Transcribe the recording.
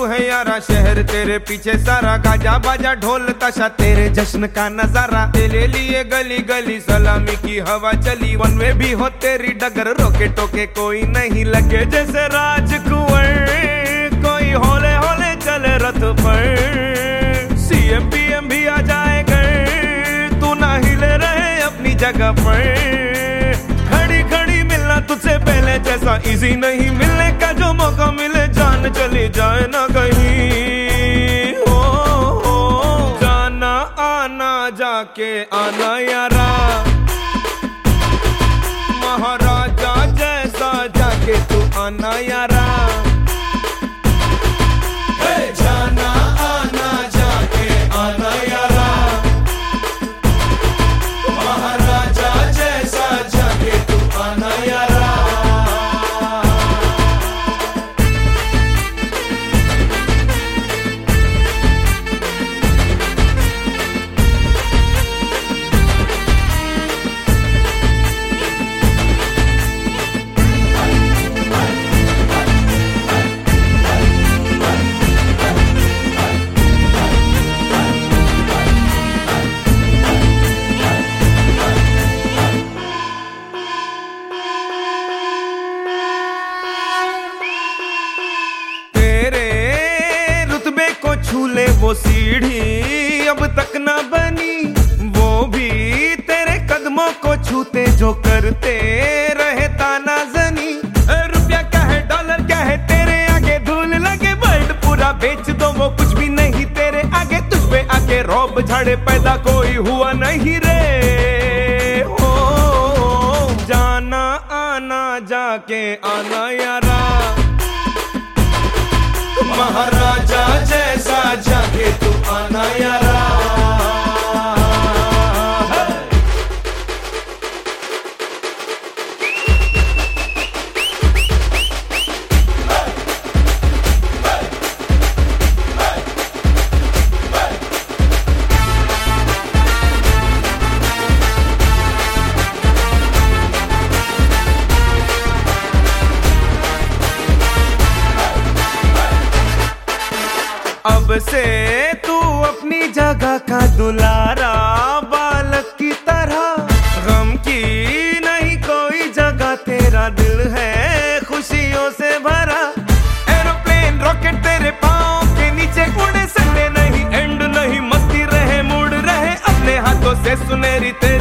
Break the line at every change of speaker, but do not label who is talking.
है यारा, शहर तेरे पीछे सारा, गाजा बाजा ढोल ताशा तेरे जश्न का नजारा। तेरे लिए गली गली सलामी की हवा चली, वन वे भी हो तेरी डगर, रोके टोके कोई नहीं लगे जैसे राजकुंवर, कोई होले होले चले रथ पर। सीएम पीएम भी आ जाए घर, तू ना हिले रहे अपनी जगह पर। खड़ी खड़ी मिलना तुझसे पहले जैसा इजी नहीं, मिलने का जो मौका मिले जान चली जाए ना कहीं। हो जाना आना जाके आना यारा, महाराजा जैसा जाके तू आना यारा। जाना आना जाके आना यारा, महाराजा जैसा जाके तू आना यारा। छूले वो सीढ़ी अब तक ना बनी, वो भी तेरे कदमों को छूते जो करते रहे ताना जनी। रुपया क्या है डॉलर क्या है तेरे आगे, धूल लगे वर्ल्ड पूरा बेच दो वो कुछ भी नहीं तेरे आगे। तुझ पे आके रौब झाड़े पैदा कोई हुआ नहीं रे। हो जाना आना जाके आना यारा, महाराजा जैसा जाके तू आना यारा। अब से तू अपनी जगह का दुलारा, बालक की तरह गम की नहीं कोई जगह, तेरा दिल है खुशियों से भरा। एरोप्लेन रॉकेट तेरे पाँव के नीचे उड़े, संडे नहीं एंड नहीं, मस्ती रहे मूड रहे अपने हाथों से सुनहरी तेरी